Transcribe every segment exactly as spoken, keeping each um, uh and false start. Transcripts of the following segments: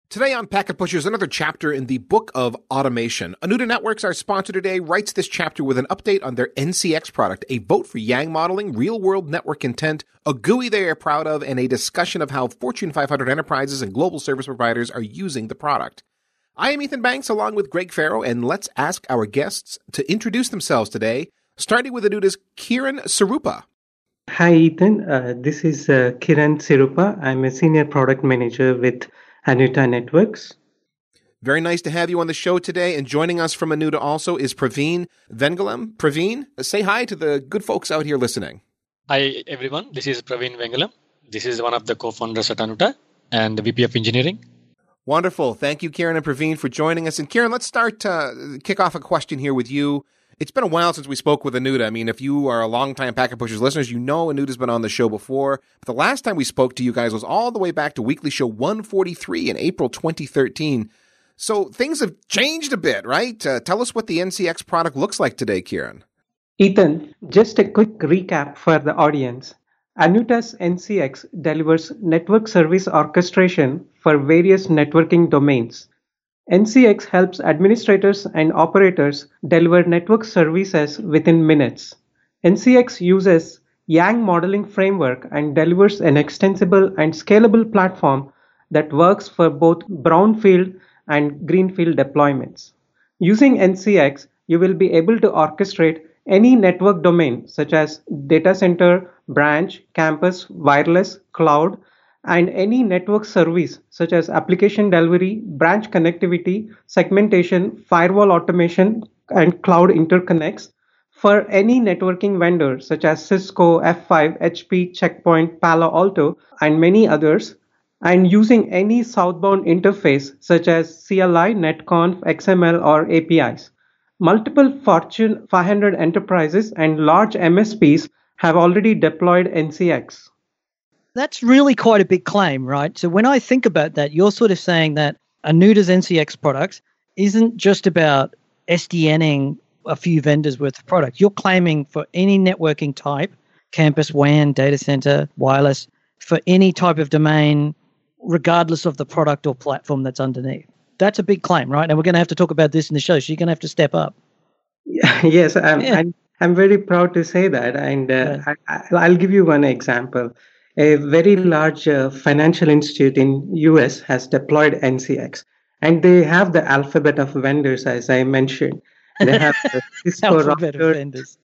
Today on Packet Pushers, another chapter in the Book of Automation. Anuta Networks, our sponsor today, writes this chapter with an update on their N C X product, a vote for Yang modeling, real-world network intent, a G U I they are proud of, and a discussion of how Fortune five hundred enterprises and global service providers are using the product. I am Ethan Banks, along with Greg Farrow, and let's ask our guests to introduce themselves today, starting with Anuta's Kiran Sarupa. Hi, Ethan. Uh, this is uh, Kiran Sirupa. I'm a senior product manager with Anuta Networks. Very nice to have you on the show today. And joining us from Anuta also is Praveen Vengalam. Praveen, say hi to the good folks out here listening. Hi, everyone. This is Praveen Vengalam. This is one of the co-founders at Anuta and the V P of Engineering. Wonderful. Thank you, Kiran and Praveen, for joining us. And Kiran, let's start to uh, kick off a question here with you. It's been a while since we spoke with Anuta. I mean, if you are a longtime Packet Pushers listeners, you know Anuta's been on the show before. But the last time we spoke to you guys was all the way back to Weekly Show one forty-three in April twenty thirteen. So things have changed a bit, right? Uh, tell us what the N C X product looks like today, Kiran. Ethan, just a quick recap for the audience. Anuta's N C X delivers network service orchestration for various networking domains. N C X helps administrators and operators deliver network services within minutes. N C X uses Yang modeling framework and delivers an extensible and scalable platform that works for both brownfield and greenfield deployments. Using N C X, you will be able to orchestrate any network domain such as data center, branch, campus, wireless, cloud, and any network service such as application delivery, branch connectivity, segmentation, firewall automation, and cloud interconnects for any networking vendor such as Cisco, F five, H P, Checkpoint, Palo Alto, and many others, and using any southbound interface such as C L I, NetConf, X M L, or A P Is. Multiple Fortune five hundred enterprises and large M S Ps have already deployed N C X. That's really quite a big claim, right? So when I think about that, you're sort of saying that Anuta's N C X product isn't just about SDNing a few vendors worth of product. You're claiming for any networking type, campus, W A N, data center, wireless, for any type of domain, regardless of the product or platform that's underneath. That's a big claim, right? And we're going to have to talk about this in the show, so you're going to have to step up. Yes, I'm, yeah. I'm, I'm very proud to say that. And uh, yeah. I, I'll give you one example. A very large uh, financial institute in U S has deployed N C X, and they have the alphabet of vendors, as I mentioned. They have the Cisco alphabet routers. Of vendors.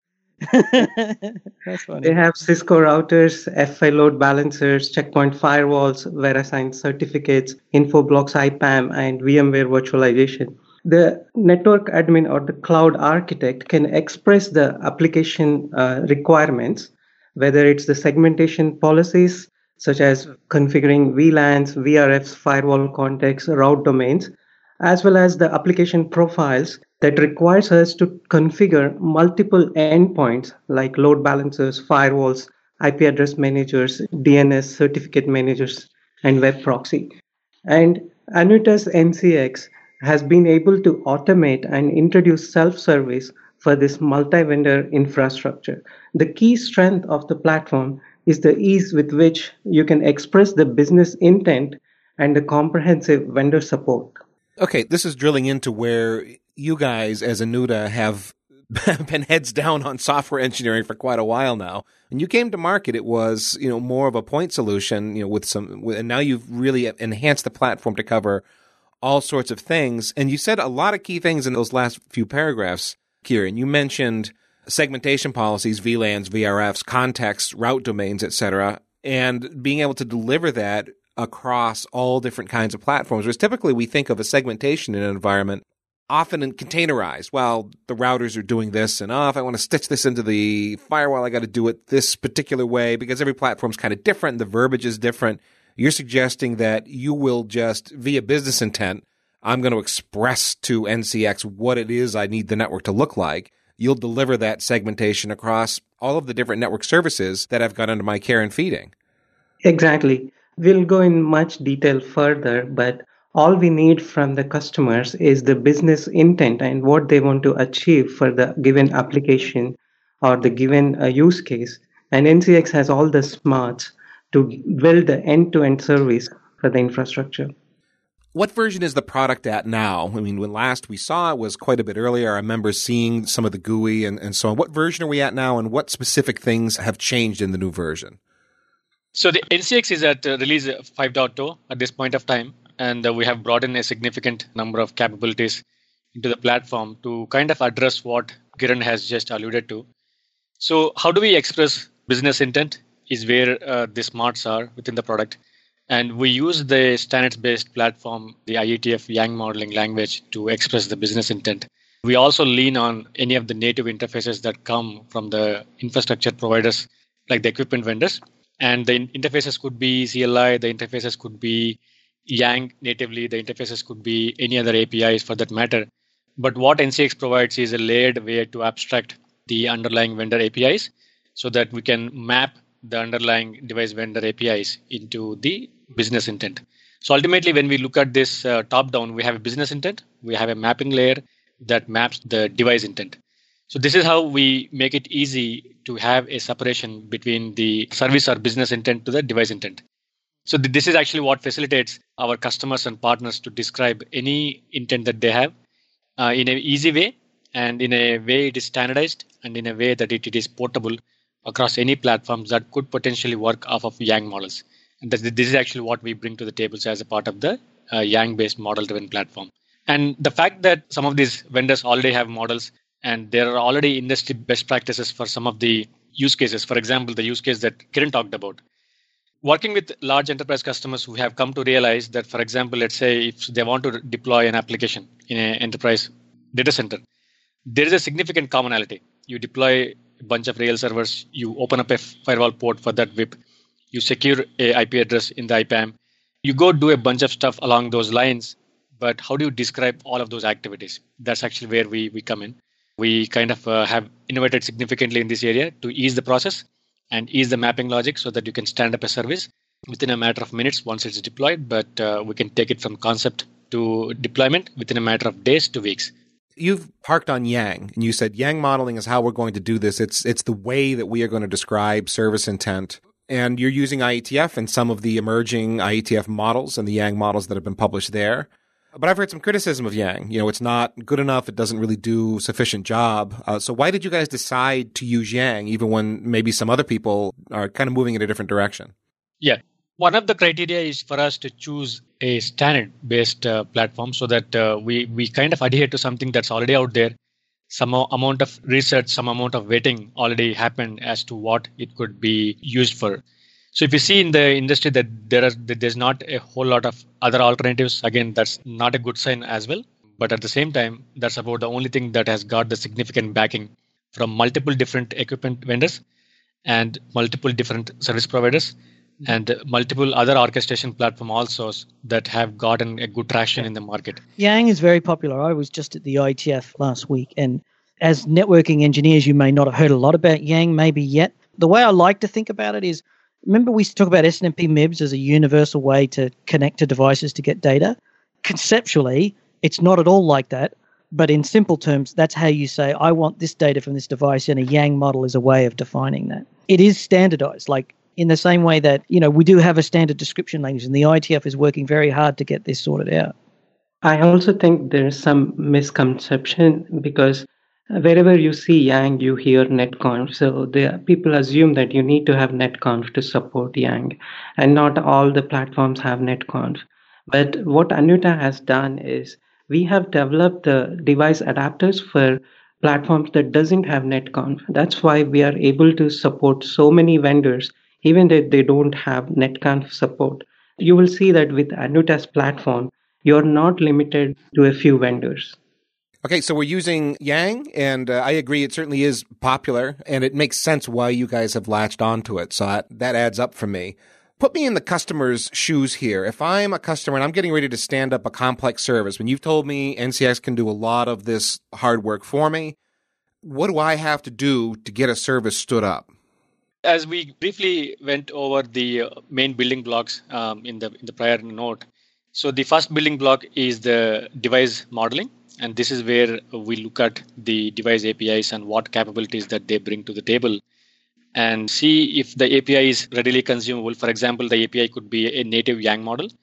That's funny. They have Cisco routers, F I load balancers, Checkpoint firewalls, VeriSign certificates, Infoblox I PAM, and VMware virtualization. The network admin or the cloud architect can express the application uh, requirements, whether it's the segmentation policies, such as configuring V LANs, V R Fs, firewall contexts, route domains, as well as the application profiles that requires us to configure multiple endpoints like load balancers, firewalls, I P address managers, D N S certificate managers, and web proxy. And Anuta's N C X has been able to automate and introduce self-service for this multi-vendor infrastructure. The key strength of the platform is the ease with which you can express the business intent and the comprehensive vendor support. Okay, this is drilling into where you guys as Anuta have been heads down on software engineering for quite a while now. When you came to market, it was, you know, more of a point solution, you know, with some, and now you've really enhanced the platform to cover all sorts of things. And you said a lot of key things in those last few paragraphs, Kiran. You mentioned segmentation policies, V LANs, V R Fs, contexts, route domains, et cetera, and being able to deliver that across all different kinds of platforms. Whereas typically we think of a segmentation in an environment often in containerized. Well, the routers are doing this, and oh, if I want to stitch this into the firewall, I got to do it this particular way because every platform's kind of different. The verbiage is different. You're suggesting that you will just, via business intent, I'm going to express to N C X what it is I need the network to look like. You'll deliver that segmentation across all of the different network services that I've got under my care and feeding. Exactly. We'll go in much detail further, but all we need from the customers is the business intent and what they want to achieve for the given application or the given uh, use case. And N C X has all the smarts to build the end-to-end service for the infrastructure. What version is the product at now? I mean, when last we saw it was quite a bit earlier. I remember seeing some of the G U I and, and so on. What version are we at now, and what specific things have changed in the new version? So the N C X is at uh, release five point oh at this point of time, and uh, we have brought in a significant number of capabilities into the platform to kind of address what Kiran has just alluded to. So how do we express business intent is where uh, the smarts are within the product. And we use the standards-based platform, the I E T F Yang modeling language, to express the business intent. We also lean on any of the native interfaces that come from the infrastructure providers, like the equipment vendors. And the interfaces could be C L I, the interfaces could be Yang natively, the interfaces could be any other A P Is for that matter. But what N C X provides is a layered way to abstract the underlying vendor A P Is so that we can map the underlying device vendor A P Is into the business intent. So ultimately, when we look at this uh, top-down, we have a business intent, we have a mapping layer that maps the device intent. So this is how we make it easy to have a separation between the service or business intent to the device intent. So th- this is actually what facilitates our customers and partners to describe any intent that they have uh, in an easy way, and in a way it is standardized, and in a way that it, it is portable across any platforms that could potentially work off of Yang models. And this, this is actually what we bring to the table as a part of the uh, Yang-based model-driven platform. And the fact that some of these vendors already have models and there are already industry best practices for some of the use cases, for example, the use case that Kiran talked about. Working with large enterprise customers who have come to realize that, for example, let's say if they want to deploy an application in an enterprise data center, there is a significant commonality. You deploy a bunch of real servers, you open up a firewall port for that V I P, you secure a I P address in the I PAM, you go do a bunch of stuff along those lines, but how do you describe all of those activities? That's actually where we, we come in. We kind of uh, have innovated significantly in this area to ease the process and ease the mapping logic so that you can stand up a service within a matter of minutes once it's deployed, but uh, we can take it from concept to deployment within a matter of days to weeks. You've parked on Yang, and you said Yang modeling is how we're going to do this. It's it's the way that we are going to describe service intent. And you're using I E T F and some of the emerging I E T F models and the Yang models that have been published there. But I've heard some criticism of Yang. You know, it's not good enough. It doesn't really do sufficient job. Uh, so why did you guys decide to use Yang, even when maybe some other people are kind of moving in a different direction? Yeah. One of the criteria is for us to choose a standard-based uh, platform so that uh, we, we kind of adhere to something that's already out there. Some amount of research, some amount of vetting already happened as to what it could be used for. So if you see in the industry that there are that there's not a whole lot of other alternatives, again, that's not a good sign as well. But at the same time, that's about the only thing that has got the significant backing from multiple different equipment vendors and multiple different service providers and multiple other orchestration platform also that have gotten a good traction in the market. Yang is very popular. I was just at the I E T F last week, and as networking engineers, you may not have heard a lot about Yang maybe yet. The way I like to think about it is, remember we used to talk about S N M P M I B S as a universal way to connect to devices to get data? Conceptually, it's not at all like that. But in simple terms, that's how you say, I want this data from this device, and a Yang model is a way of defining that. It is standardized, like in the same way that, you know, we do have a standard description language, and the I E T F is working very hard to get this sorted out. I also think there's some misconception because wherever you see Yang, you hear netconf. So the people assume that you need to have netconf to support Yang, and not all the platforms have netconf. But what Anuta has done is we have developed the device adapters for platforms that doesn't have netconf. That's why we are able to support so many vendors, even if they don't have netconf support. You will see that with Anuta's platform, you're not limited to a few vendors. Okay, so we're using Yang, and uh, I agree it certainly is popular, and it makes sense why you guys have latched onto it, so that, that adds up for me. Put me in the customer's shoes here. If I'm a customer and I'm getting ready to stand up a complex service, when you've told me N C X can do a lot of this hard work for me, what do I have to do to get a service stood up? As we briefly went over the main building blocks um, in the in the prior note, so the first building block is the device modeling. And this is where we look at the device A P Is and what capabilities that they bring to the table and see if the A P I is readily consumable. For example, the A P I could be a native Yang model,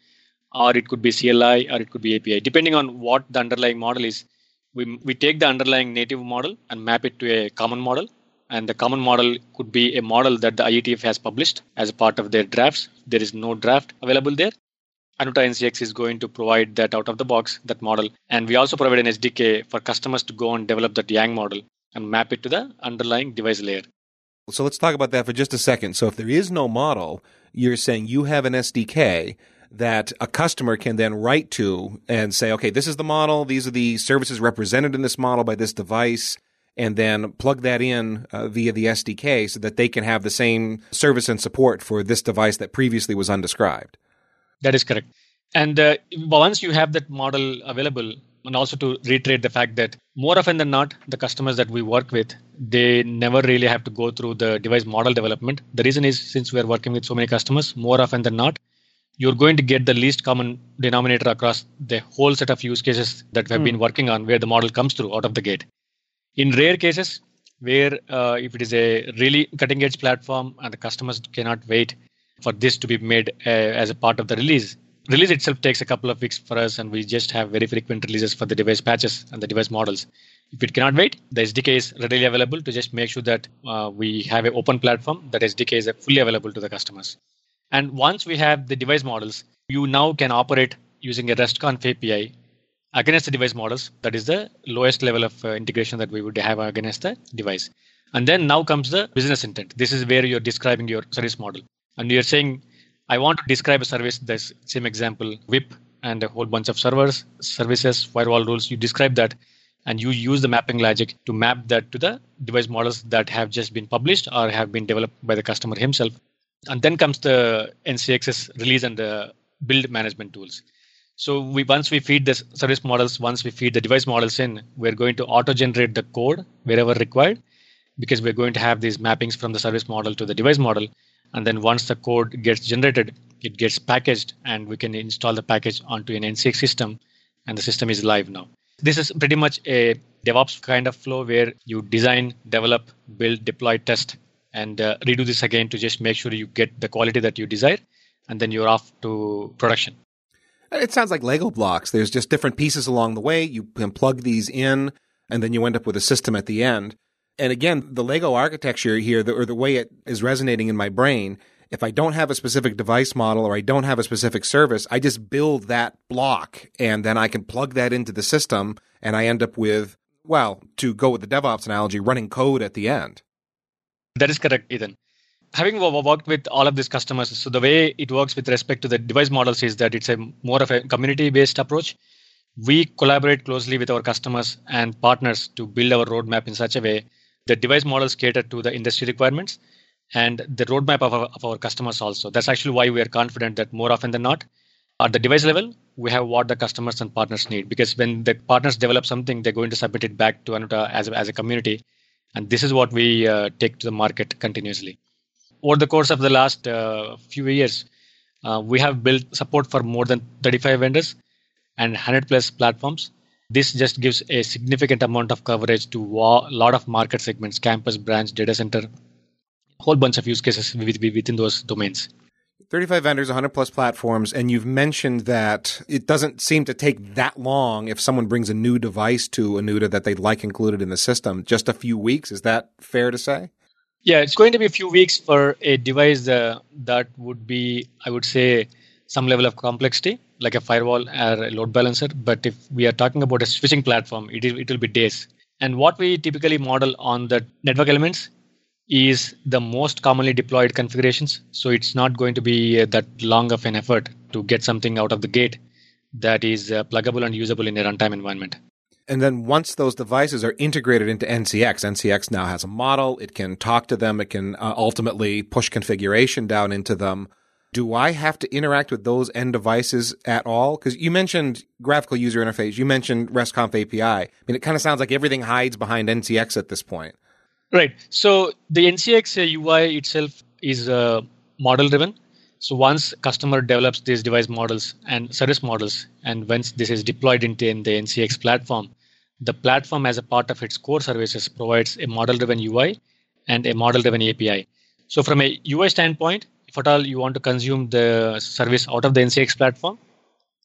or it could be C L I, or it could be A P I. Depending on what the underlying model is, we, we take the underlying native model and map it to a common model. And the common model could be a model that the I E T F has published as a part of their drafts. There is no draft available there. Anuta N C X is going to provide that out of the box, that model. And we also provide an S D K for customers to go and develop that Yang model and map it to the underlying device layer. So let's talk about that for just a second. So if there is no model, you're saying you have an S D K that a customer can then write to and say, okay, this is the model. These are the services represented in this model by this device. And then plug that in uh, via the S D K so that they can have the same service and support for this device that previously was undescribed. That is correct. And uh, once you have that model available, and also to reiterate the fact that more often than not, the customers that we work with, they never really have to go through the device model development. The reason is, since we are working with so many customers, more often than not, you're going to get the least common denominator across the whole set of use cases that we have mm. been working on, where the model comes through out of the gate. In rare cases, where uh, if it is a really cutting edge platform and the customers cannot wait for this to be made uh, as a part of the release, release itself takes a couple of weeks for us, and we just have very frequent releases for the device patches and the device models. If it cannot wait, the S D K is readily available to just make sure that uh, we have an open platform, that S D K is fully available to the customers. And once we have the device models, you now can operate using a RESTconf A P I against the device models. That is the lowest level of uh, integration that we would have against the device. And then now comes the business intent. This is where you're describing your service model. And you're saying, I want to describe a service, this same example, W I P and a whole bunch of servers, services, firewall rules. You describe that and you use the mapping logic to map that to the device models that have just been published or have been developed by the customer himself. And then comes the N C X's release and the build management tools. So we once we feed the service models, once we feed the device models in, we're going to auto-generate the code wherever required, because we're going to have these mappings from the service model to the device model. And then once the code gets generated, it gets packaged and we can install the package onto an N C X system, and the system is live now. This is pretty much a DevOps kind of flow where you design, develop, build, deploy, test, and uh, redo this again to just make sure you get the quality that you desire, and then you're off to production. It sounds like Lego blocks. There's just different pieces along the way. You can plug these in, and then you end up with a system at the end. And again, the Lego architecture here, the, or the way it is resonating in my brain, if I don't have a specific device model or I don't have a specific service, I just build that block, and then I can plug that into the system, and I end up with, well, to go with the DevOps analogy, running code at the end. That is correct, Ethan. Having worked with all of these customers, so the way it works with respect to the device models is that it's a more of a community-based approach. We collaborate closely with our customers and partners to build our roadmap in such a way that device models cater to the industry requirements and the roadmap of our, of our customers also. That's actually why we are confident that more often than not, at the device level, we have what the customers and partners need. Because when the partners develop something, they're going to submit it back to Anuta as a, as a community. And this is what we uh, take to the market continuously. Over the course of the last uh, few years, uh, we have built support for more than thirty-five vendors and one hundred plus platforms. This just gives a significant amount of coverage to a lot of market segments, campus, branch, data center, a whole bunch of use cases within those domains. thirty-five vendors, one hundred plus platforms, and you've mentioned that it doesn't seem to take that long if someone brings a new device to Anuta that they'd like included in the system. Just a few weeks, is that fair to say? Yeah, it's going to be a few weeks for a device uh, that would be, I would say, some level of complexity, like a firewall or a load balancer. But if we are talking about a switching platform, it, it will be days. And what we typically model on the network elements is the most commonly deployed configurations. So it's not going to be uh, that long of an effort to get something out of the gate that is uh, pluggable and usable in a runtime environment. And then once those devices are integrated into N C X, N C X now has a model. It can talk to them. It can uh, ultimately push configuration down into them. Do I have to interact with those end devices at all? Because you mentioned graphical user interface. You mentioned RESTconf A P I. I mean, it kind of sounds like everything hides behind N C X at this point. Right. So the N C X U I itself is uh, model-driven. So once customer develops these device models and service models, and once this is deployed into in the N C X platform, the platform as a part of its core services provides a model-driven U I and a model-driven A P I. So from a U I standpoint, if at all you want to consume the service out of the N C X platform,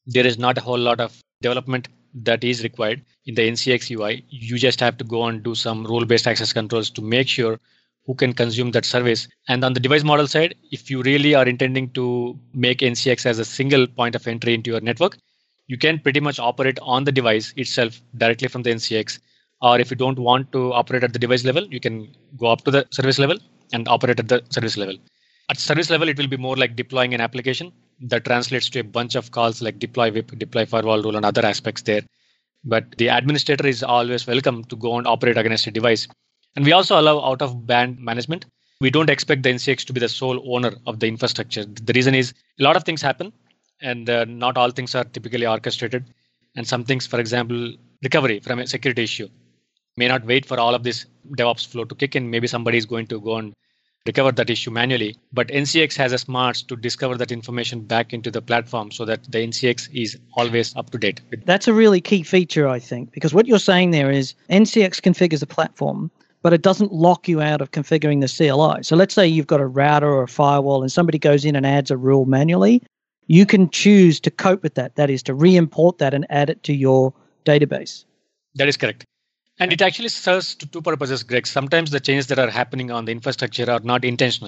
There is not a whole lot of development that is required in the N C X U I. You just have to go and do some role-based access controls to make sure who can consume that service. And on the device model side, if you really are intending to make N C X as a single point of entry into your network, you can pretty much operate on the device itself directly from the N C X. Or if you don't want to operate at the device level, you can go up to the service level and operate at the service level. At service level, it will be more like deploying an application that translates to a bunch of calls like deploy W I P, deploy firewall rule, and other aspects there. But the administrator is always welcome to go and operate against a device. And we also allow out-of-band management. We don't expect the N C X to be the sole owner of the infrastructure. The reason is a lot of things happen, and uh, not all things are typically orchestrated. And some things, for example, recovery from a security issue may not wait for all of this DevOps flow to kick in. Maybe somebody is going to go and recover that issue manually. But N C X has a smarts to discover that information back into the platform so that the N C X is always up to date. That's a really key feature, I think, because what you're saying there is N C X configures a platform, but it doesn't lock you out of configuring the C L I. So let's say you've got a router or a firewall and somebody goes in and adds a rule manually. You can choose to cope with that. That is to re-import that and add it to your database. That is correct. And it actually serves to two purposes, Greg. Sometimes the changes that are happening on the infrastructure are not intentional.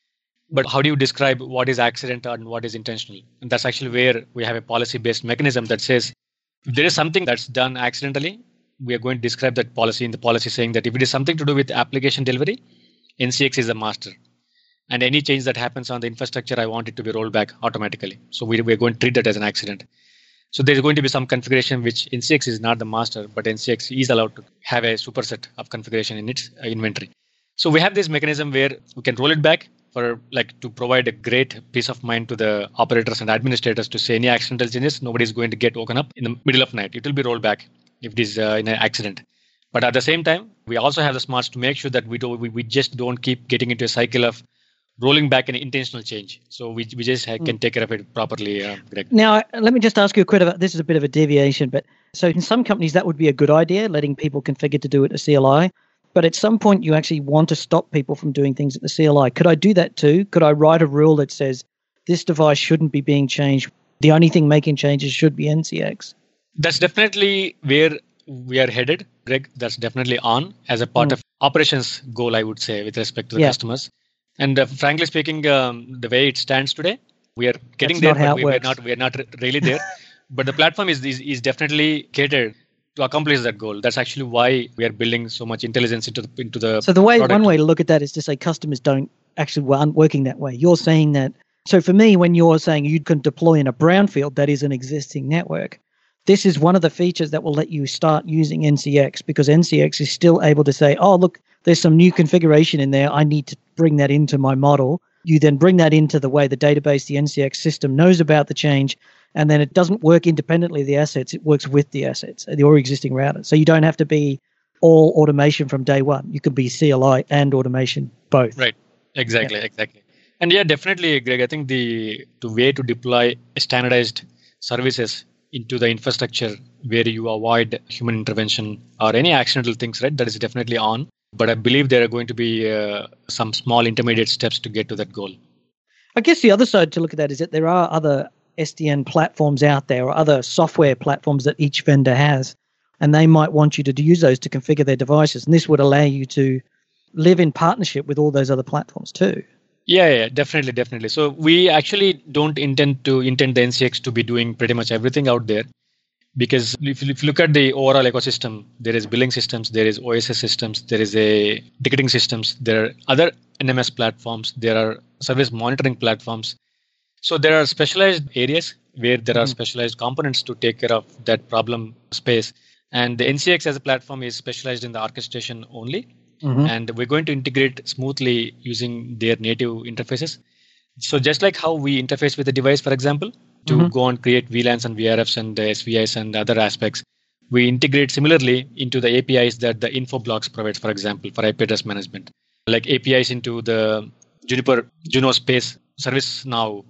But how do you describe what is accidental and what is intentional? And that's actually where we have a policy-based mechanism that says if there is something that's done accidentally, we are going to describe that policy in the policy saying that if it is something to do with application delivery, N C X is the master. And any change that happens on the infrastructure, I want it to be rolled back automatically. So we, we're going to treat that as an accident. So there's going to be some configuration which N C X is not the master, but N C X is allowed to have a superset of configuration in its inventory. So we have this mechanism where we can roll it back for like to provide a great peace of mind to the operators and administrators to say any accidental changes, nobody is going to get woken up in the middle of night. It will be rolled back if it is uh, in an accident. But at the same time, we also have the smarts to make sure that we do we, we just don't keep getting into a cycle of rolling back an intentional change. So we we just can take care of it properly, uh, Greg. Now, let me just ask you a quick about, this is a bit of a deviation, but so in some companies that would be a good idea, letting people configure to do it at C L I. But at some point you actually want to stop people from doing things at the C L I. Could I do that too? Could I write a rule that says this device shouldn't be being changed? The only thing making changes should be N C X. That's definitely where we are headed, Greg. That's definitely on as a part mm. of operations goal, I would say, with respect to the yeah. customers. And uh, frankly speaking, um, the way it stands today, we are getting That's there, but we, we're not we're not really there. But the platform is, is is definitely catered to accomplish that goal. That's actually why we are building so much intelligence into the into the. So the way product. one way to look at that is to say customers don't actually aren't working that way. You're saying that. So for me, when you're saying you can deploy in a brownfield that is an existing network, this is one of the features that will let you start using N C X, because N C X is still able to say, oh, look, there's some new configuration in there. I need to bring that into my model. You then bring that into the way the database, the N C X system knows about the change, and then it doesn't work independently of the assets. It works with the assets, the already existing router. So you don't have to be all automation from day one. You can be C L I and automation both. Right. Exactly. Yeah. Exactly. And yeah, definitely, Greg, I think the, the way to deploy standardized services into the infrastructure where you avoid human intervention or any accidental things, right? That is definitely on. But I believe there are going to be uh, some small intermediate steps to get to that goal. I guess the other side to look at that is that there are other S D N platforms out there or other software platforms that each vendor has, and they might want you to use those to configure their devices. And this would allow you to live in partnership with all those other platforms too. Yeah, yeah, definitely, definitely. So we actually don't intend to intend the N C X to be doing pretty much everything out there. Because if you, if you look at the overall ecosystem, there is billing systems, there is O S S systems, there is a ticketing systems, there are other N M S platforms, there are service monitoring platforms. So there are specialized areas where there mm-hmm. are specialized components to take care of that problem space. And the N C X as a platform is specialized in the orchestration only. Mm-hmm. And we're going to integrate smoothly using their native interfaces. So just like how we interface with the device, for example, to mm-hmm. go and create V LANs and V R Fs and the S V Is and other aspects, we integrate similarly into the A P Is that the Infoblox provides, for example, for I P address management, like A P Is into the Juniper, Juno Space, ServiceNow,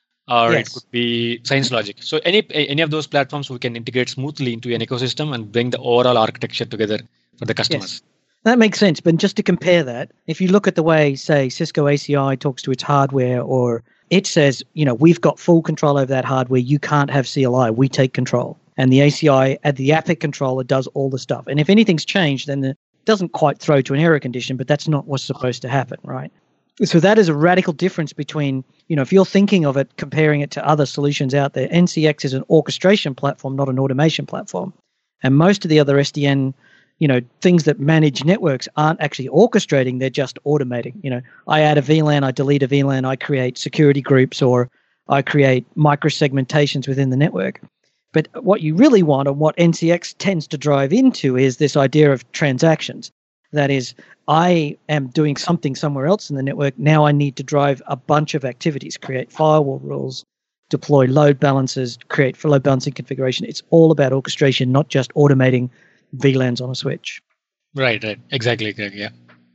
or yes. it could be ScienceLogic. So any any of those platforms we can integrate smoothly into an ecosystem and bring the overall architecture together for the customers. Yes. That makes sense. But just to compare that, if you look at the way, say, Cisco A C I talks to its hardware, or it says, you know, we've got full control over that hardware. You can't have C L I. We take control. And the A C I, at the A P I controller, does all the stuff. And if anything's changed, then it doesn't quite throw to an error condition, but that's not what's supposed to happen, right? So that is a radical difference between, you know, if you're thinking of it, comparing it to other solutions out there, N C X is an orchestration platform, not an automation platform. And most of the other S D N, you know, things that manage networks aren't actually orchestrating, they're just automating. You know, I add a V LAN, I delete a V LAN, I create security groups, or I create microsegmentations within the network. But what you really want, and what N C X tends to drive into, is this idea of transactions. That is, I am doing something somewhere else in the network. Now I need to drive a bunch of activities, create firewall rules, deploy load balancers, create for load balancing configuration. It's all about orchestration, not just automating V LANs on a switch. Right, right. Exactly, Greg, yeah.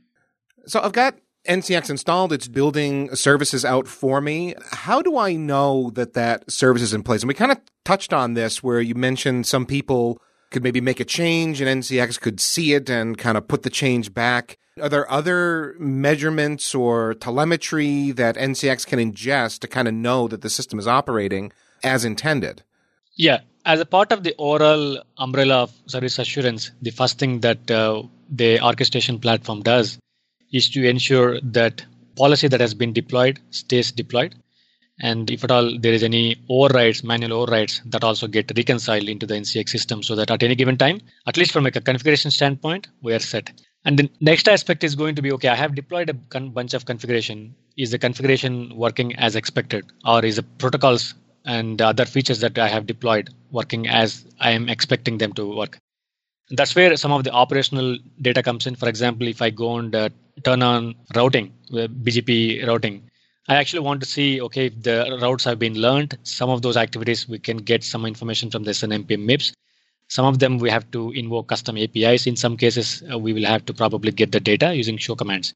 So I've got N C X installed. It's building services out for me. How do I know that that service is in place? And we kind of touched on this where you mentioned some people could maybe make a change and N C X could see it and kind of put the change back. Are there other measurements or telemetry that N C X can ingest to kind of know that the system is operating as intended? Yeah. As a part of the overall umbrella of service assurance, the first thing that uh, the orchestration platform does is to ensure that policy that has been deployed stays deployed. And if at all there is any overrides, manual overrides, that also get reconciled into the N C X system so that at any given time, at least from a configuration standpoint, we are set. And the next aspect is going to be, okay, I have deployed a con- bunch of configuration. Is the configuration working as expected? Or is the protocols and other features that I have deployed working as I am expecting them to work? And that's where some of the operational data comes in. For example, if I go and uh, turn on routing, uh, B G P routing, I actually want to see, okay, if the routes have been learned, some of those activities, we can get some information from the S N M P M M I P S. Some of them we have to invoke custom A P Is. In some cases, uh, we will have to probably get the data using show commands.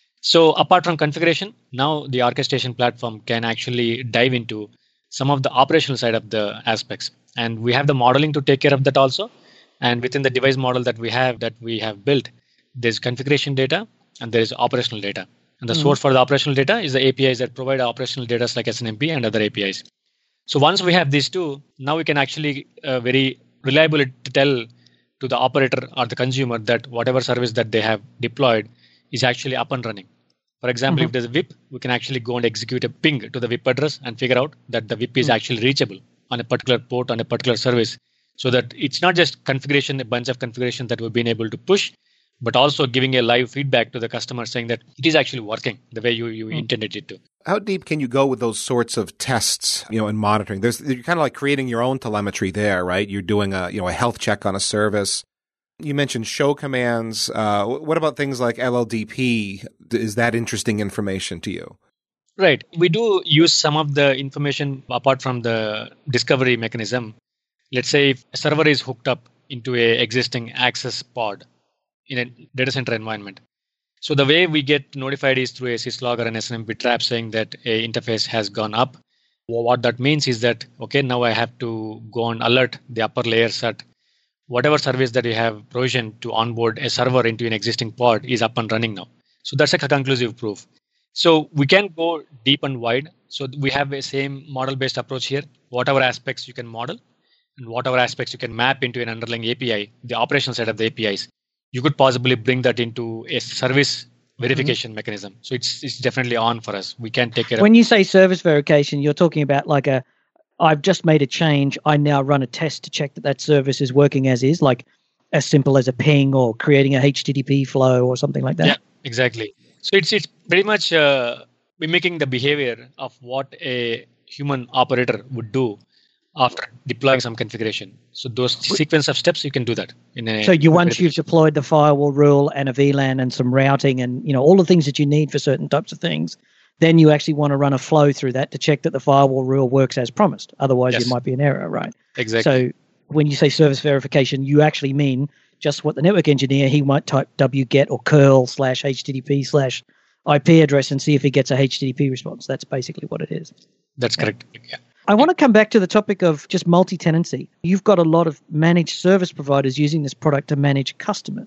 So apart from configuration, now the orchestration platform can actually dive into some of the operational side of the aspects. And we have the modeling to take care of that also. And within the device model that we have, that we have built, there's configuration data and there is operational data. And the mm-hmm. source for the operational data is the A P Is that provide operational data like S N M P and other A P Is. So once we have these two, now we can actually uh, very reliably tell to the operator or the consumer that whatever service that they have deployed is actually up and running. For example, mm-hmm. if there's a V I P, we can actually go and execute a ping to the V I P address and figure out that the V I P is mm-hmm. actually reachable on a particular port on a particular service, so that it's not just configuration, a bunch of configuration that we've been able to push, but also giving a live feedback to the customer saying that it is actually working the way you, you mm-hmm. intended it to. How deep can you go with those sorts of tests, you know, and monitoring? There's, you're kind of like creating your own telemetry there, right? You're doing a, you know, a health check on a service. You mentioned show commands. Uh, what about things like L L D P? Is that interesting information to you? Right. We do use some of the information apart from the discovery mechanism. Let's say if a server is hooked up into a existing access pod in a data center environment. So the way we get notified is through a syslog or an S N M P trap saying that a interface has gone up. What that means is that, okay, now I have to go and alert the upper layers that whatever service that you have provisioned to onboard a server into an existing pod is up and running now. So that's a conclusive proof. So we can go deep and wide. So we have a same model-based approach here. Whatever aspects you can model and whatever aspects you can map into an underlying A P I, the operational side of the A P Is, you could possibly bring that into a service verification mm-hmm. mechanism. So it's it's definitely on for us. We can take care of. When you say service verification, you're talking about like a, I've just made a change. I now run a test to check that that service is working as is, like as simple as a ping or creating a H T T P flow or something like that. Yeah, exactly. So it's it's pretty much uh, mimicking the behavior of what a human operator would do after deploying some configuration. So those sequence of steps, you can do that. In a so you once you've deployed the firewall rule and a V LAN and some routing and you know all the things that you need for certain types of things, then you actually want to run a flow through that to check that the firewall rule works as promised. Otherwise, yes. It might be an error, right? Exactly. So when you say service verification, you actually mean just what the network engineer, he might type wget or curl slash HTTP slash I P address and see if he gets a H T T P response. That's basically what it is. That's correct. Yeah. I want to come back to the topic of just multi-tenancy. You've got a lot of managed service providers using this product to manage customers.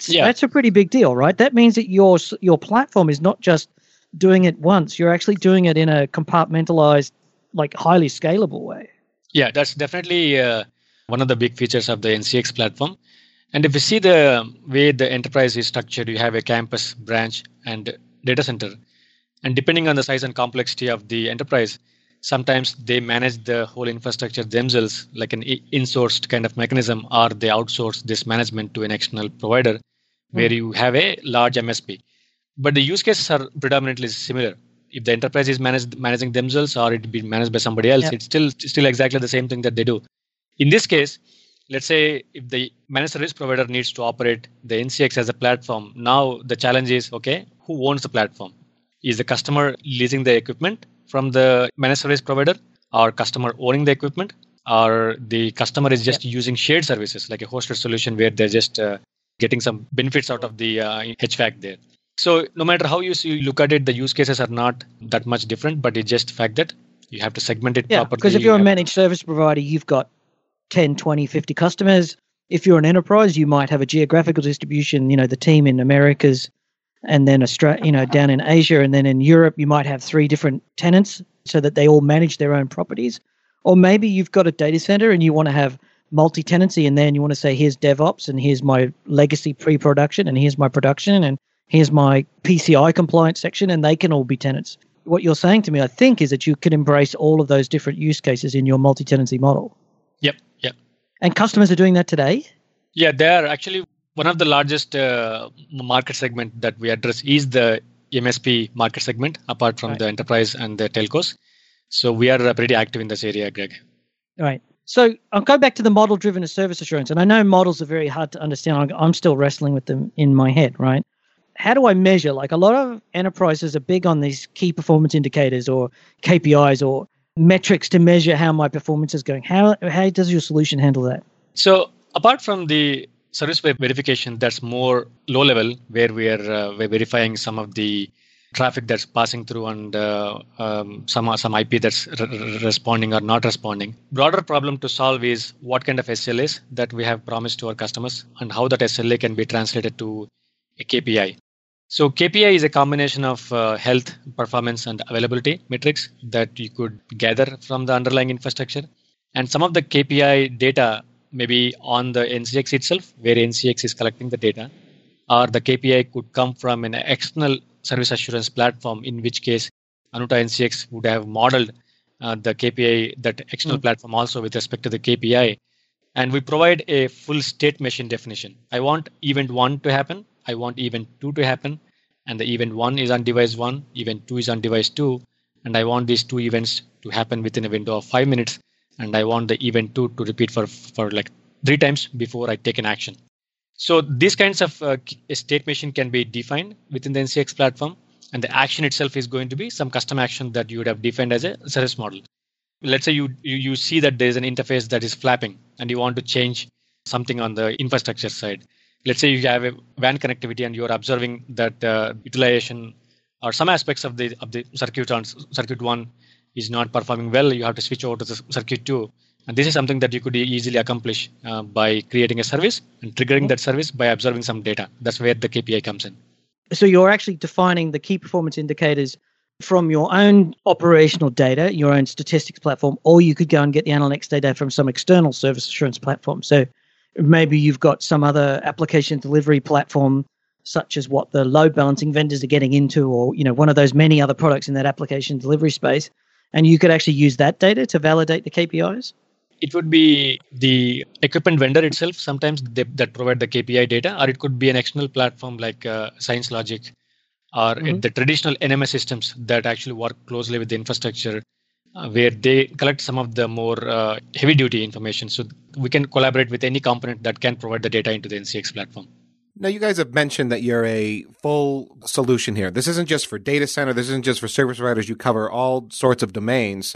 that's Yeah. that's a pretty big deal, right? That means that your your platform is not just doing it once; you're actually doing it in a compartmentalized, like highly scalable way. Yeah, that's definitely uh, one of the big features of the N C X platform. And if you see the way the enterprise is structured, you have a campus, branch, and data center. And depending on the size and complexity of the enterprise, sometimes they manage the whole infrastructure themselves, like an in-sourced kind of mechanism, or they outsource this management to an external provider, where you have a large M S P. But the use cases are predominantly similar. If the enterprise is managed, managing themselves or it be managed by somebody else, Yep. it's still still exactly the same thing that they do. In this case, let's say if the managed service provider needs to operate the N C X as a platform, now the challenge is, okay, who owns the platform? Is the customer leasing the equipment from the managed service provider, or customer owning the equipment, or the customer is just yep. using shared services like a hosted solution where they're just uh, getting some benefits out of the uh, H V A C there. So no matter how you, see, you look at it, the use cases are not that much different, but it's just the fact that you have to segment it yeah, properly. Because if you're a managed service provider, you've got ten, twenty, fifty customers. If you're an enterprise, you might have a geographical distribution, you know, the team in Americas, and then Australia, you know, down in Asia, and then in Europe, you might have three different tenants so that they all manage their own properties. Or maybe you've got a data center and you want to have multi-tenancy, and then you want to say, here's DevOps, and here's my legacy pre-production, and here's my production, and here's my P C I compliance section, and they can all be tenants. What you're saying to me, I think, is that you can embrace all of those different use cases in your multi-tenancy model. Yep, yep. And customers are doing that today? Yeah, they are actually. One of the largest uh, market segment that we address is the M S P market segment, apart from right. the enterprise and the telcos. So we are uh, pretty active in this area, Greg. Right. So I'll go back to the model-driven service assurance. And I know models are very hard to understand. I'm still wrestling with them in my head, right? How do I measure? Like a lot of enterprises are big on these key performance indicators or K P Is or metrics to measure how my performance is going. How how does your solution handle that? So apart from the service verification, that's more low level, where we are uh, we're verifying some of the traffic that's passing through and uh, um, some some I P that's re- responding or not responding. Broader problem to solve is what kind of S L As that we have promised to our customers and how that S L A can be translated to a K P I. So K P I is a combination of uh, health, performance, and availability metrics that you could gather from the underlying infrastructure. And some of the K P I data maybe on the N C X itself, where N C X is collecting the data, or the K P I could come from an external service assurance platform, in which case Anuta N C X would have modeled uh, the K P I, that external mm. platform also with respect to the K P I. And we provide a full state machine definition. I want event one to happen. I want event two to happen. And the event one is on device one, event two is on device two. And I want these two events to happen within a window of five minutes. And I want the event two to repeat for, for like three times before I take an action. So these kinds of uh, state machine can be defined within the N C X platform. And the action itself is going to be some custom action that you would have defined as a service model. Let's say you, you, you see that there's an interface that is flapping and you want to change something on the infrastructure side. Let's say you have a W A N connectivity and you're observing that uh, utilization or some aspects of the of the circuit on circuit one is not performing well. You have to switch over to the circuit two. And this is something that you could easily accomplish uh, by creating a service and triggering mm-hmm. that service by observing some data. That's where the K P I comes in. So you're actually defining the key performance indicators from your own operational data, your own statistics platform, or you could go and get the analytics data from some external service assurance platform. So maybe you've got some other application delivery platform, such as what the load balancing vendors are getting into, or you know one of those many other products in that application delivery space, and you could actually use that data to validate the K P Is? It would be the equipment vendor itself, sometimes they, that provide the K P I data, or it could be an external platform like uh, Science Logic, or mm-hmm. the traditional N M S systems that actually work closely with the infrastructure, uh, where they collect some of the more uh, heavy-duty information. So we can collaborate with any component that can provide the data into the N C X platform. Now, you guys have mentioned that you're a full solution here. This isn't just for data center. This isn't just for service providers. You cover all sorts of domains.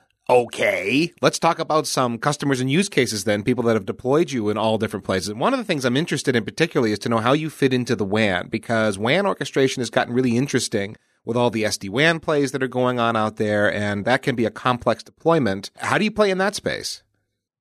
Okay, let's talk about some customers and use cases then, people that have deployed you in all different places. And one of the things I'm interested in particularly is to know how you fit into the W A N, because W A N orchestration has gotten really interesting with all the S D WAN plays that are going on out there, and that can be a complex deployment. How do you play in that space?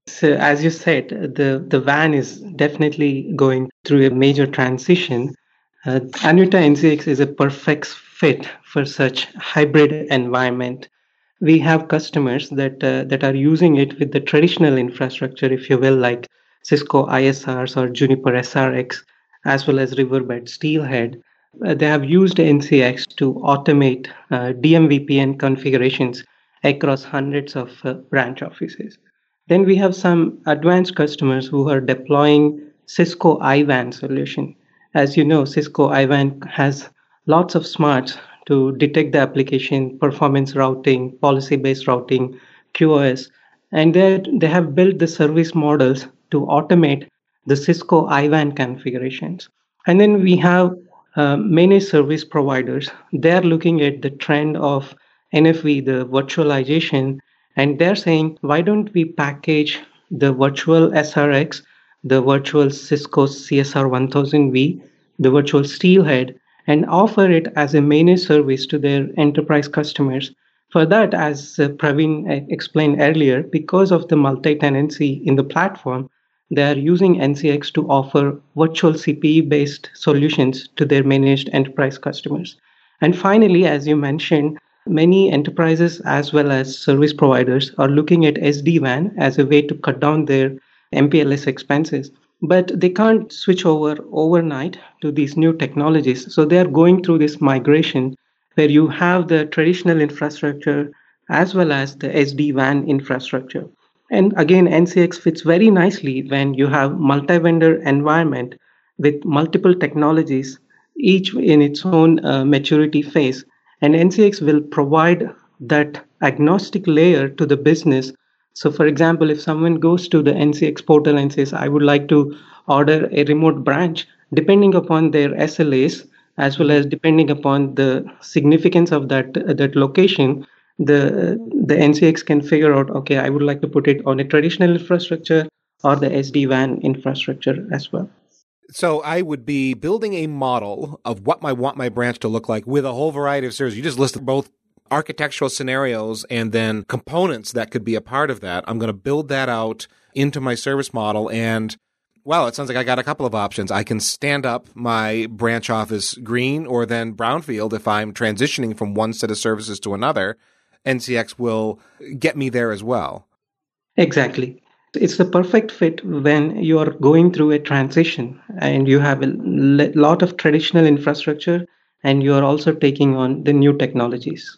So as you said, the, the W A N is definitely going through a major transition. Uh, Anuta N C X is a perfect fit for such hybrid environment. We have customers that uh, that are using it with the traditional infrastructure, if you will, like Cisco I S Rs or Juniper S R X, as well as Riverbed Steelhead. Uh, they have used N C X to automate uh, D M V P N configurations across hundreds of uh, branch offices. Then we have some advanced customers who are deploying Cisco I W A N solution. As you know, Cisco I W A N has lots of smarts to detect the application, performance routing, policy-based routing, Q o S, and they they have built the service models to automate the Cisco I W A N configurations. And then we have uh, many service providers. They're looking at the trend of N F V, the virtualization, and they're saying, why don't we package the virtual S R X, the virtual Cisco C S R one thousand V, the virtual Steelhead, and offer it as a managed service to their enterprise customers. For that, as uh, Praveen explained earlier, because of the multi-tenancy in the platform, they are using N C X to offer virtual C P E-based solutions to their managed enterprise customers. And finally, as you mentioned, many enterprises as well as service providers are looking at S D W A N as a way to cut down their M P L S expenses. But they can't switch over overnight to these new technologies. So they are going through this migration where you have the traditional infrastructure as well as the S D W A N infrastructure. And again, N C X fits very nicely when you have multi-vendor environment with multiple technologies, each in its own uh, maturity phase. And N C X will provide that agnostic layer to the business. So for example, if someone goes to the N C X portal and says, I would like to order a remote branch, depending upon their S L As, as well as depending upon the significance of that, uh, that location, the, the N C X can figure out, okay, I would like to put it on a traditional infrastructure or the S D W A N infrastructure as well. So I would be building a model of what I want my branch to look like with a whole variety of services. You just listed both architectural scenarios and then components that could be a part of that. I'm going to build that out into my service model. And, well, it sounds like I got a couple of options. I can stand up my branch office green or then brownfield if I'm transitioning from one set of services to another. N C X will get me there as well. Exactly. It's the perfect fit when you are going through a transition and you have a lot of traditional infrastructure and you are also taking on the new technologies.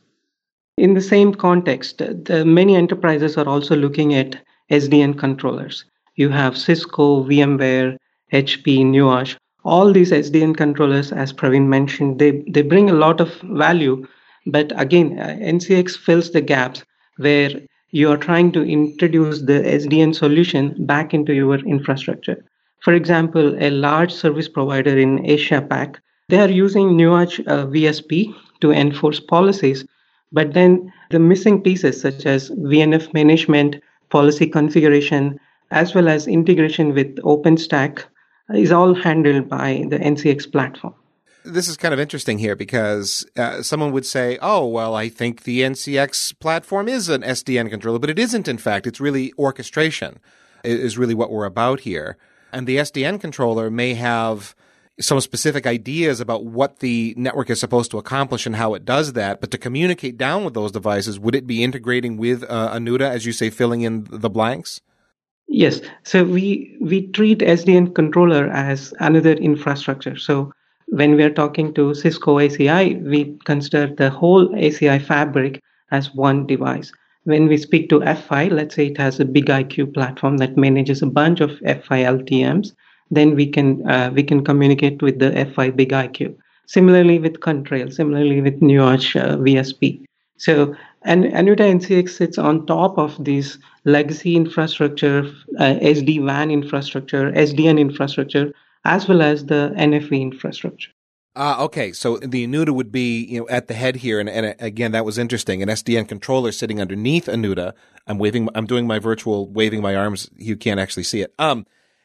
In the same context, the many enterprises are also looking at S D N controllers. You have Cisco, VMware, H P, Nuage. All these S D N controllers, as Praveen mentioned, they, they bring a lot of value. But again, N C X fills the gaps where you are trying to introduce the S D N solution back into your infrastructure. For example, a large service provider in Asia Pac, they are using Nuage uh, V S P to enforce policies, but then the missing pieces such as V N F management, policy configuration, as well as integration with OpenStack is all handled by the N C X platform. This is kind of interesting here because uh, someone would say, oh, well, I think the N C X platform is an S D N controller, but it isn't, in fact. It's really orchestration is really what we're about here. And the S D N controller may have some specific ideas about what the network is supposed to accomplish and how it does that. But to communicate down with those devices, would it be integrating with uh, Anuta, as you say, filling in the blanks? Yes. So we, we treat S D N controller as another infrastructure. So when we are talking to Cisco A C I, we consider the whole A C I fabric as one device. When we speak to F I, let's say it has a BigIQ platform that manages a bunch of F I L T Ms, then we can uh, we can communicate with the F I BigIQ. Similarly with Contrail, similarly with Nuage uh, V S P. So and Anuta N C X sits on top of these legacy infrastructure, uh, S D W A N infrastructure, S D N infrastructure, as well as the N F V infrastructure. Uh, okay, so the Anuta would be, you know, at the head here, and, and again, that was interesting. An S D N controller sitting underneath Anuta. I'm waving. I'm doing my virtual waving my arms. You can't actually see it. Um,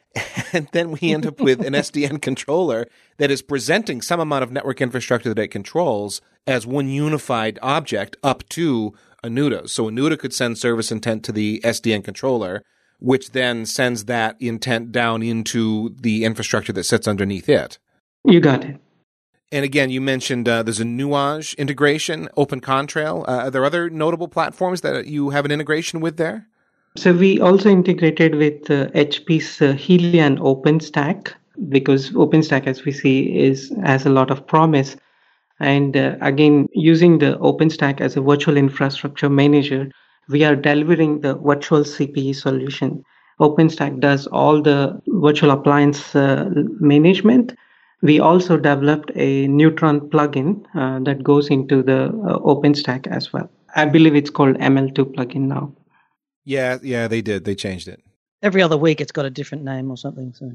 and then we end up with an S D N controller that is presenting some amount of network infrastructure that it controls as one unified object up to Anuta. So Anuta could send service intent to the S D N controller, which then sends that intent down into the infrastructure that sits underneath it. You got it. And again, you mentioned uh, there's a Nuage integration, OpenContrail. Uh, are there other notable platforms that you have an integration with there? So we also integrated with uh, H P's uh, Helion OpenStack, because OpenStack, as we see, is has a lot of promise. And uh, again, using the OpenStack as a virtual infrastructure manager, we are delivering the virtual C P E solution. OpenStack does all the virtual appliance uh, management. We also developed a Neutron plugin uh, that goes into the uh, OpenStack as well. I believe it's called M L two plugin now. Yeah, yeah, they did. They changed it. Every other week it's got a different name or something. So,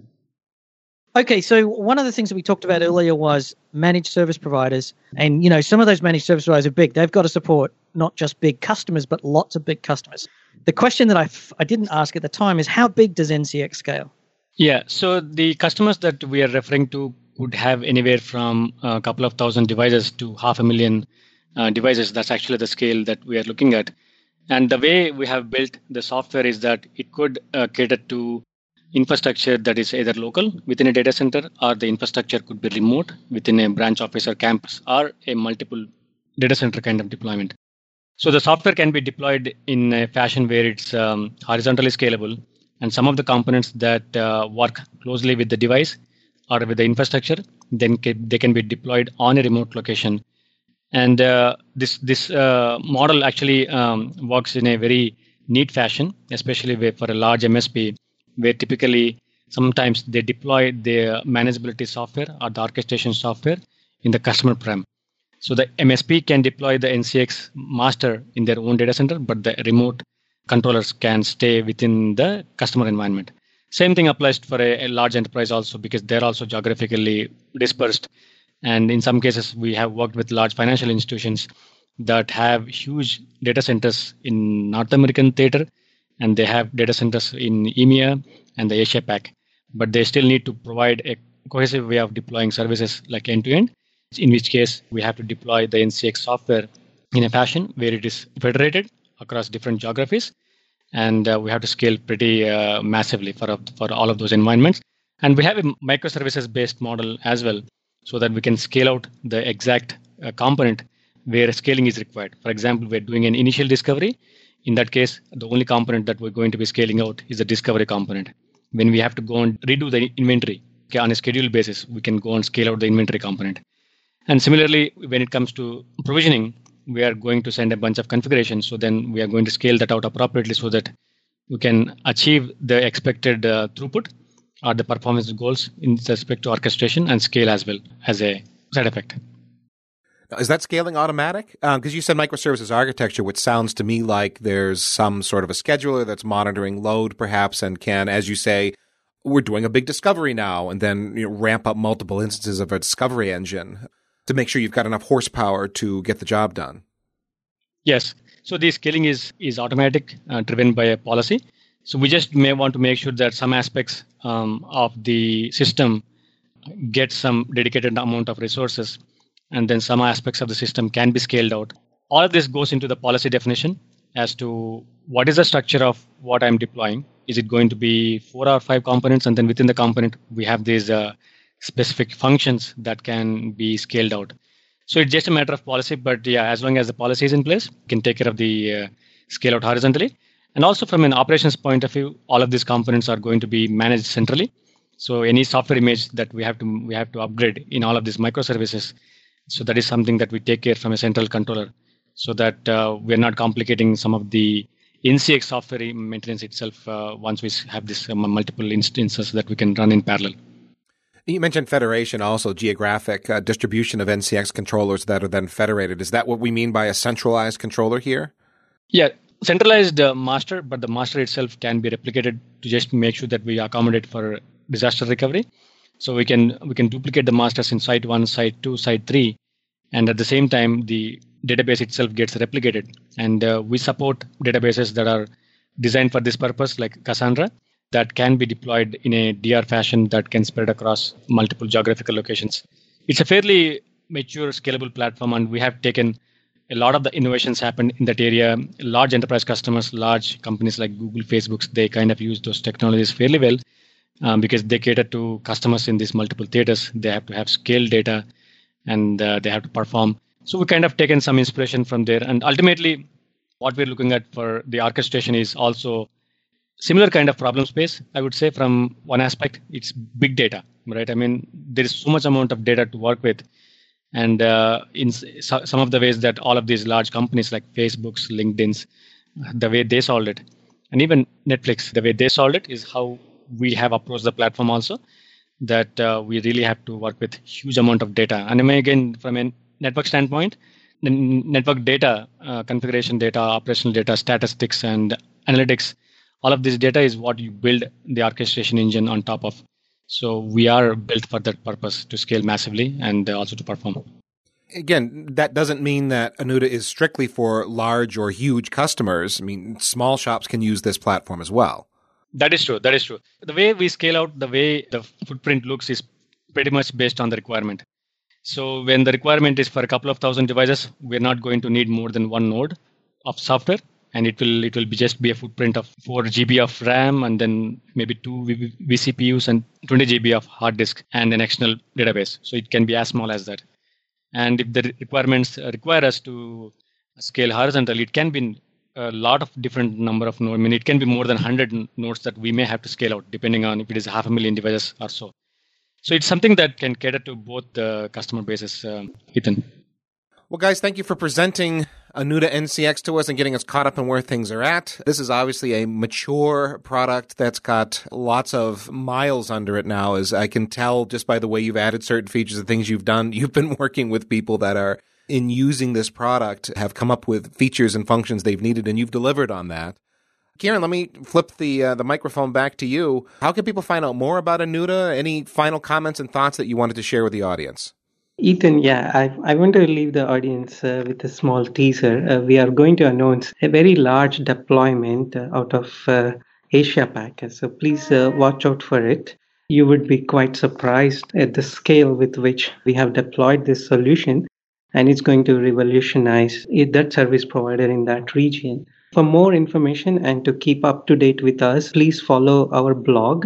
okay, so one of the things that we talked about earlier was managed service providers. And, you know, some of those managed service providers are big. They've got to support not just big customers, but lots of big customers. The question that I, f- I didn't ask at the time is, how big does N C X scale? Yeah, so the customers that we are referring to would have anywhere from a couple of thousand devices to half a million uh, devices. That's actually the scale that we are looking at. And the way we have built the software is that it could uh, cater to infrastructure that is either local within a data center, or the infrastructure could be remote within a branch office or campus, or a multiple data center kind of deployment. So the software can be deployed in a fashion where it's um, horizontally scalable, and some of the components that uh, work closely with the device or with the infrastructure, then they can be deployed on a remote location. And uh, this this uh, model actually um, works in a very neat fashion, especially for a large M S P, where typically sometimes they deploy the manageability software or the orchestration software in the customer prem. So the M S P can deploy the N C X master in their own data center, but the remote controllers can stay within the customer environment. Same thing applies for a, a large enterprise also, because they're also geographically dispersed. And in some cases, we have worked with large financial institutions that have huge data centers in North American theater, and they have data centers in E M E A and the Asia Pac. But they still need to provide a cohesive way of deploying services like end-to-end, in which case we have to deploy the N C X software in a fashion where it is federated across different geographies. And uh, we have to scale pretty uh, massively for, for all of those environments. And we have a microservices-based model as well, so that we can scale out the exact uh, component where scaling is required. For example, we're doing an initial discovery. In that case, the only component that we're going to be scaling out is the discovery component. When we have to go and redo the inventory okay, on a scheduled basis, we can go and scale out the inventory component. And similarly, when it comes to provisioning, we are going to send a bunch of configurations. So then we are going to scale that out appropriately so that we can achieve the expected uh, throughput or the performance goals in respect to orchestration and scale as well as a side effect. Is that scaling automatic? Because um, you said microservices architecture, which sounds to me like there's some sort of a scheduler that's monitoring load perhaps and can, as you say, we're doing a big discovery now, and then you know, ramp up multiple instances of a discovery engine to make sure you've got enough horsepower to get the job done. Yes. So the scaling is, is automatic, uh, driven by a policy. So we just may want to make sure that some aspects um, of the system get some dedicated amount of resources, and then some aspects of the system can be scaled out. All of this goes into the policy definition as to what is the structure of what I'm deploying. Is it going to be four or five components? And then within the component, we have these uh, specific functions that can be scaled out. So it's just a matter of policy, but yeah, as long as the policy is in place, we can take care of the uh, scale out horizontally. And also from an operations point of view, all of these components are going to be managed centrally. So any software image that we have to we have to upgrade in all of these microservices, so that is something that we take care from a central controller, so that uh, we're not complicating some of the N C X software maintenance itself uh, once we have this um, multiple instances that we can run in parallel. You mentioned federation, also geographic uh, distribution of N C X controllers that are then federated. Is that what we mean by a centralized controller here? Yeah, centralized uh, master, but the master itself can be replicated to just make sure that we accommodate for disaster recovery. So we can we can duplicate the masters in site one, site two, site three, and at the same time the database itself gets replicated. And uh, we support databases that are designed for this purpose, like Cassandra, that can be deployed in a D R fashion that can spread across multiple geographical locations. It's a fairly mature, scalable platform, and we have taken a lot of the innovations happen in that area. Large enterprise customers, large companies like Google, Facebook, they kind of use those technologies fairly well um, because they cater to customers in these multiple theaters. They have to have scale data and uh, they have to perform. So we kind of taken some inspiration from there. And ultimately, what we're looking at for the orchestration is also similar kind of problem space. I would say from one aspect, it's big data, right? I mean, there is so much amount of data to work with. And uh, in so, some of the ways that all of these large companies like Facebook's, LinkedIn's, the way they solved it, and even Netflix, the way they solved it is how we have approached the platform also, that uh, we really have to work with huge amount of data. And I mean, again, from a network standpoint, the network data, uh, configuration data, operational data, statistics, and analytics, all of this data is what you build the orchestration engine on top of. So we are built for that purpose, to scale massively and also to perform. Again, that doesn't mean that Anuta is strictly for large or huge customers. I mean, small shops can use this platform as well. That is true. That is true. The way we scale out, the way the footprint looks is pretty much based on the requirement. So when the requirement is for a couple of thousand devices, we're not going to need more than one node of software. And it will it will be just be a footprint of four gigabytes of RAM and then maybe two v C P Us and twenty gigabytes of hard disk and an external database. So it can be as small as that. And if the requirements require us to scale horizontally, it can be a lot of different number of nodes. I mean, it can be more than one hundred nodes that we may have to scale out, depending on if it is half a million devices or so. So it's something that can cater to both the customer bases, um, Ethan. Well, guys, thank you for presenting Anuta N C X to us and getting us caught up in where things are at. This is obviously a mature product that's got lots of miles under it now, as I can tell just by the way you've added certain features and things you've done. You've been working with people that are, in using this product, have come up with features and functions they've needed, and you've delivered on that. Kieran, let me flip the uh, the microphone back to you. How can people find out more about Anuta? Any final comments and thoughts that you wanted to share with the audience? Ethan, yeah, I, I want to leave the audience uh, with a small teaser. Uh, we are going to announce a very large deployment uh, out of uh, Asia Pac. So please uh, watch out for it. You would be quite surprised at the scale with which we have deployed this solution, and it's going to revolutionize it, that service provider in that region. For more information and to keep up to date with us, please follow our blog,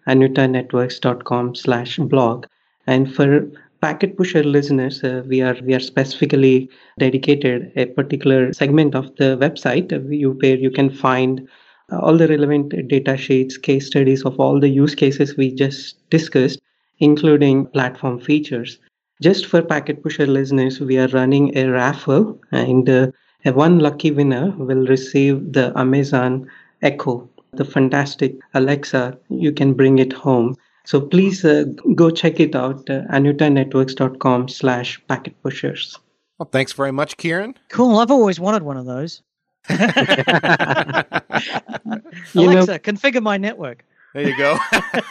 anutanetworks.com slash blog. And for Packet Pusher listeners, uh, we are we are specifically dedicated a particular segment of the website uh, you, where you can find uh, all the relevant data sheets, case studies of all the use cases we just discussed, including platform features. Just for Packet Pusher listeners, we are running a raffle, and uh, one lucky winner will receive the Amazon Echo, the fantastic Alexa. You can bring it home. So please uh, go check it out, uh, anutanetworks.com slash packet pushers. Well, thanks very much, Kieran. Cool. I've always wanted one of those. Alexa, know, configure my network. There you go.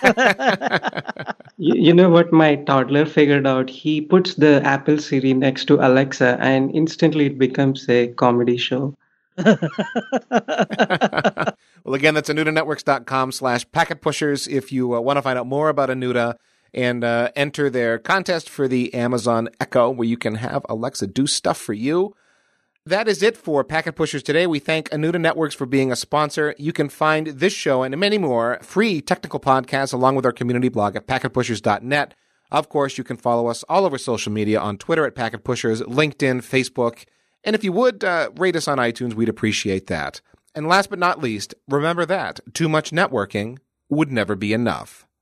you, you know what my toddler figured out? He puts the Apple Siri next to Alexa and instantly it becomes a comedy show. Well, again, that's anutanetworks.com slash packet pushers if you uh, want to find out more about Anuta and uh, enter their contest for the Amazon Echo, where you can have Alexa do stuff for you. That is it for Packet Pushers today. We thank Anuta Networks for being a sponsor. You can find this show and many more free technical podcasts along with our community blog at packet pushers dot net. Of course, you can follow us all over social media on Twitter at Packet Pushers, LinkedIn, Facebook. And if you would uh, rate us on iTunes, we'd appreciate that. And last but not least, remember that too much networking would never be enough.